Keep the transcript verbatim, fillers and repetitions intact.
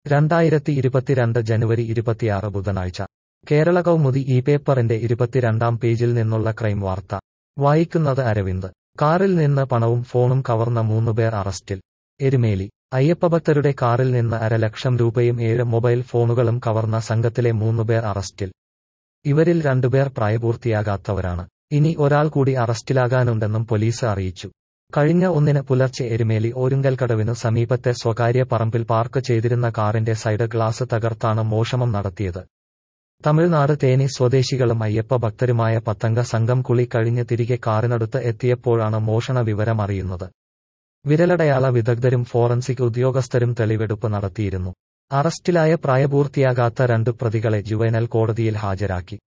രണ്ടായിരത്തി ഇരുപത്തിരണ്ട് ജനുവരി ഇരുപത്തിയാറ് ബുധനാഴ്ച കേരള കൗമുദി ഈ പേപ്പറിന്റെ ഇരുപത്തിരണ്ടാം പേജിൽ നിന്നുള്ള ക്രൈം വാർത്ത വായിക്കുന്നത് അരവിന്ദ്. കാറിൽ നിന്ന് പണവും ഫോണും കവർന്ന മൂന്നുപേർ അറസ്റ്റിൽ. എരുമേലി. അയ്യപ്പഭക്തരുടെ കാറിൽ നിന്ന് അര ലക്ഷം രൂപയും ഏഴ് മൊബൈൽ ഫോണുകളും കവർന്ന സംഘത്തിലെ മൂന്നുപേർ അറസ്റ്റിൽ. ഇവരിൽ രണ്ടുപേർ പ്രായപൂർത്തിയാകാത്തവരാണ്. ഇനി ഒരാൾ കൂടി അറസ്റ്റിലാകാനുണ്ടെന്നും പോലീസ് അറിയിച്ചു. കഴിഞ്ഞ ഒന്നിന് പുലർച്ചെ എരുമേലി ഓരുങ്കൽക്കടവിനു സമീപത്തെ സ്വകാര്യ പറമ്പിൽ പാർക്ക് ചെയ്തിരുന്ന കാറിന്റെ സൈഡ് ഗ്ലാസ് തകർത്താണ് മോഷണം നടത്തിയത്. തമിഴ്നാട് തേനി സ്വദേശികളും അയ്യപ്പ ഭക്തരുമായ പത്തംഗ സംഘം കുളി കഴിഞ്ഞ് തിരികെ കാറിനടുത്ത് എത്തിയപ്പോഴാണ് മോഷണ വിവരം അറിയുന്നത്. വിരലടയാള വിദഗ്ധരും ഫോറൻസിക് ഉദ്യോഗസ്ഥരും തെളിവെടുപ്പ് നടത്തിയിരുന്നു. അറസ്റ്റിലായ പ്രായപൂർത്തിയാകാത്ത രണ്ടു പ്രതികളെ ജുവൈനൽ കോടതിയിൽ ഹാജരാക്കി.